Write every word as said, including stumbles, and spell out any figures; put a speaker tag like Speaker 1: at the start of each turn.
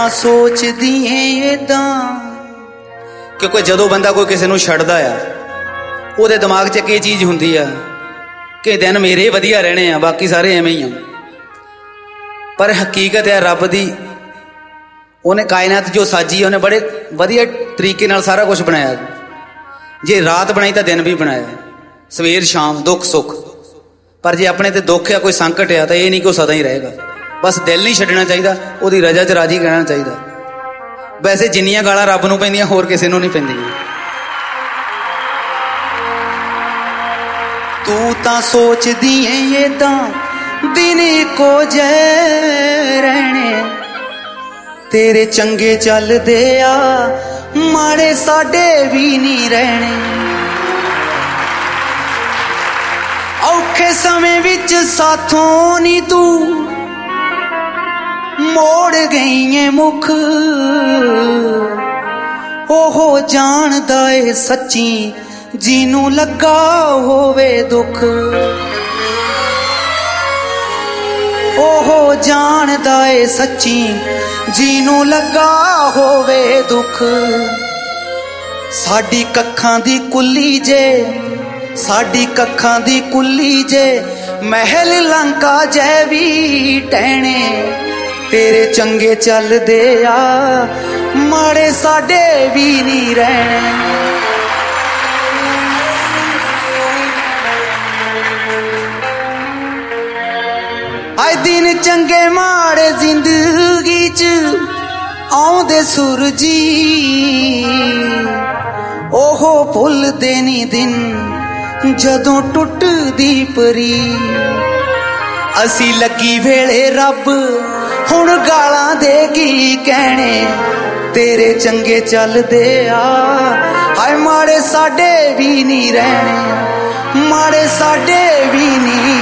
Speaker 1: ਤਾਂ ਸੋਚਦੀ ਏਦਾਂ ਕਿਉਂਕਿ ਜਦੋਂ ਬੰਦਾ ਕੋਈ ਕਿਸੇ ਨੂੰ ਛੱਡਦਾ ਆ ਉਹਦੇ ਦਿਮਾਗ 'ਚ ਕੀ ਚੀਜ਼ ਹੁੰਦੀ ਆ ਕਿ ਦਿਨ ਮੇਰੇ ਵਧੀਆ ਰਹਿਣੇ ਆ, ਬਾਕੀ ਸਾਰੇ ਐਵੇਂ ਹੀ ਆ। ਪਰ ਹਕੀਕਤ ਹੈ ਰੱਬ ਦੀ, ਉਹਨੇ ਕਾਇਨਾਤ ਜੋ ਸਾਜੀ ਉਹਨੇ ਬੜੇ ਵਧੀਆ ਤਰੀਕੇ ਨਾਲ ਸਾਰਾ ਕੁਛ ਬਣਾਇਆ। ਜੇ ਰਾਤ ਬਣਾਈ ਤਾਂ ਦਿਨ ਵੀ ਬਣਾਇਆ, ਸਵੇਰ ਸ਼ਾਮ, ਦੁੱਖ ਸੁੱਖ। ਪਰ ਜੇ ਆਪਣੇ ਤੇ ਦੁੱਖ ਆ, ਕੋਈ ਸੰਕਟ ਆ, ਤਾਂ ਇਹ ਨਹੀਂ ਕਿ ਉਹ ਸਦਾ ਹੀ ਰਹੇਗਾ। ਬਸ ਦਿਲ ਨਹੀਂ ਛੱਡਣਾ ਚਾਹੀਦਾ, ਉਹਦੀ ਰਜ਼ਾ 'ਚ ਰਾਜੀ ਰਹਿਣਾ ਚਾਹੀਦਾ। ਵੈਸੇ ਜਿੰਨੀਆਂ ਗਾਲਾਂ ਰੱਬ ਨੂੰ ਪੈਂਦੀਆਂ ਹੋਰ ਕਿਸੇ ਨੂੰ ਨਹੀਂ ਪੈਂਦੀਆਂ। ਤੂੰ ਤਾਂ ਸੋਚਦੀ ਏ ਏਦਾਂ ਦਿਨ ਇੱਕੋ ਜਿਹੇ ਰਹਿਣੇ, ਤੇਰੇ ਚੰਗੇ ਚੱਲਦੇ ਆ ਮਾੜੇ ਸਾਡੇ ਵੀ ਨਹੀਂ ਰਹਿਣੇ। ਔਖੇ ਸਮੇਂ ਵਿੱਚ ਸਾਥੋਂ ਨੀ ਤੂੰ ਮੋੜ ਗਈ ਏ ਮੁਖ, ਉਹ ਜਾਣਦਾ ਏ ਸੱਚੀ ਜਿਹਨੂੰ ਲੱਗਾ ਹੋਵੇ ਦੁੱਖ। ਉਹ ਜਾਣਦਾ ਏ ਸੱਚੀ ਜਿਹਨੂੰ ਲੱਗਾ ਹੋਵੇ ਦੁੱਖ। ਸਾਡੀ ਕੱਖਾਂ ਦੀ ਕੁੱਲੀ ਜੇ, ਸਾਡੀ ਕੱਖਾਂ ਦੀ ਕੁੱਲੀ ਜੇ, ਮਹਿਲ ਲੰਕਾ ਜੈ ਵੀ ਟਹਿਣੇ, ਤੇਰੇ ਚੰਗੇ ਚੱਲਦੇ ਆ ਮਾੜੇ ਸਾਡੇ ਵੀ ਨਹੀਂ ਰਹਿਣੇ। ਆਏ ਦਿਨ ਚੰਗੇ ਮਾੜੇ ਜ਼ਿੰਦਗੀ 'ਚ ਆਉਂਦੇ ਸੂਰਜੀ, ਉਹ ਭੁੱਲਦੇ ਨੀ ਦਿਨ ਜਦੋਂ ਟੁੱਟਦੀ ਪਰੀ। ਅਸੀਂ ਲੱਗੀ ਵੇਲੇ ਰੱਬ ਹੁਣ ਗਾਲਾਂ ਦੇ ਕੀ ਕਹਿਣੇ, ਤੇਰੇ ਚੰਗੇ ਚੱਲਦੇ ਆ ਹਾਏ ਮਾੜੇ ਸਾਡੇ ਵੀ ਨਹੀਂ ਰਹਿਣੇ, ਮਾੜੇ ਸਾਡੇ ਵੀ ਨਹੀਂ